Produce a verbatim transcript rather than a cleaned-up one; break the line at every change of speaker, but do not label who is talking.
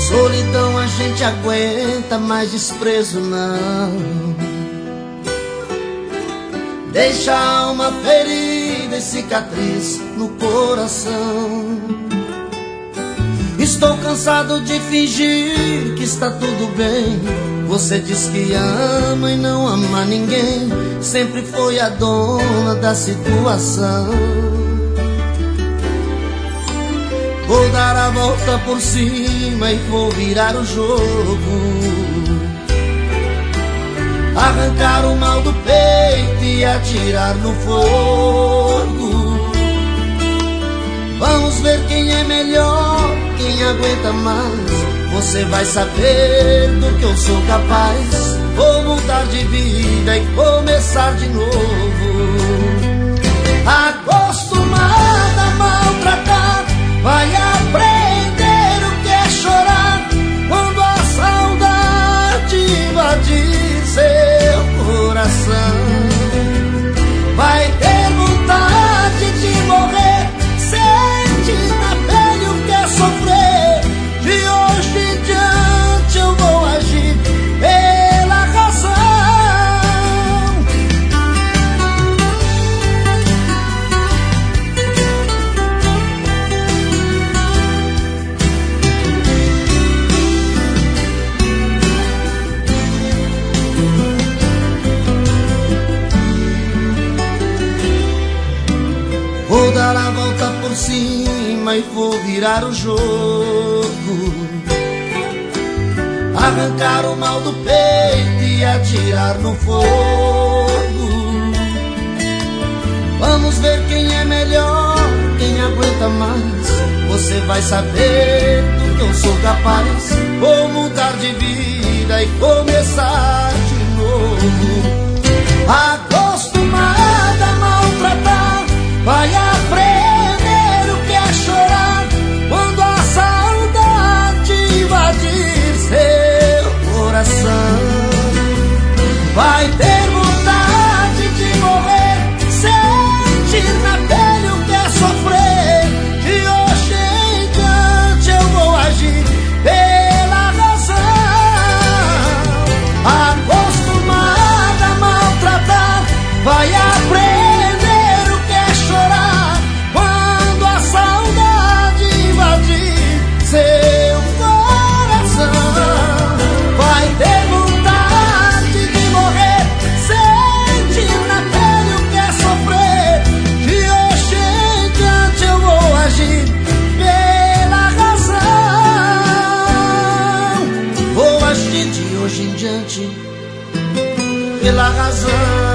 Solidão a gente aguenta, mas desprezo não. Deixa a alma ferida e cicatriz no coração. Estou cansado de fingir que está tudo bem. Você diz que ama e não ama ninguém. Sempre foi a dona da situação. Vou dar a volta por cima e vou virar o jogo. Arrancar o mal do peito e atirar no fogo. Vamos ver quem é melhor, quem aguenta mais. Você vai saber do que eu sou capaz. Vou mudar de vida e começar de novo. Acostumada a maltratar, vai aprender o que é chorar quando a saudade invadir seu coração. Vai ter vontade de morrer, sente na pele o que é sofrer. De hoje em diante eu vou agir pela razão. Vou dar a volta por cima e vou virar o jogo. Arrancar o mal do peito e atirar no fogo. Vamos ver quem é melhor, quem aguenta mais. Você vai saber do que eu sou capaz. Vou mudar de vida e começar de novo. Acostumada a maltratar, vai aprender o que é chorar quando a saudade invadir seu coração. Vai ter vontade de morrer, sentir na pele o que é sofrer. De hoje em diante eu vou agir pela razão. Acostumada a maltratar, vai aprender o que é chorar quando a saudade invadir seu coração. Vai ter vontade de morrer, sentir na pele o que é sofrer. De hoje em diante eu vou agir pela razão. Vou agir de hoje em diante pela razão.